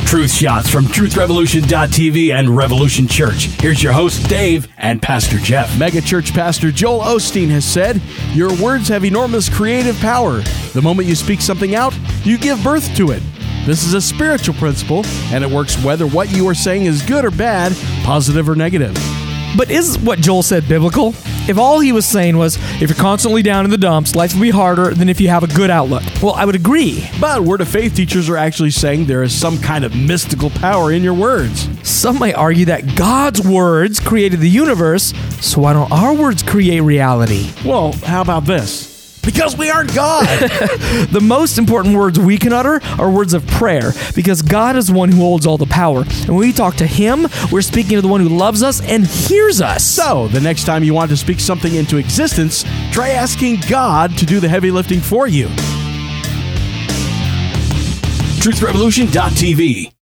Truth shots from truthrevolution.tv and Revolution Church. Here's your host, Dave, and Pastor Jeff. Megachurch Pastor Joel Osteen has said, "Your words have enormous creative power. The moment you speak something out, you give birth to it. This is a spiritual principle, and it works whether what you are saying is good or bad, positive or negative." But is what Joel said biblical? If all he was saying was, if you're constantly down in the dumps, life will be harder than if you have a good outlook. Well, I would agree. But Word of Faith teachers are actually saying there is some kind of mystical power in your words. Some might argue that God's words created the universe, so why don't our words create reality? Well, how about this? Because we aren't God. The most important words we can utter are words of prayer, because God is the one who holds all the power. And when we talk to Him, we're speaking to the one who loves us and hears us. So, the next time you want to speak something into existence, try asking God to do the heavy lifting for you. truthrevolution.tv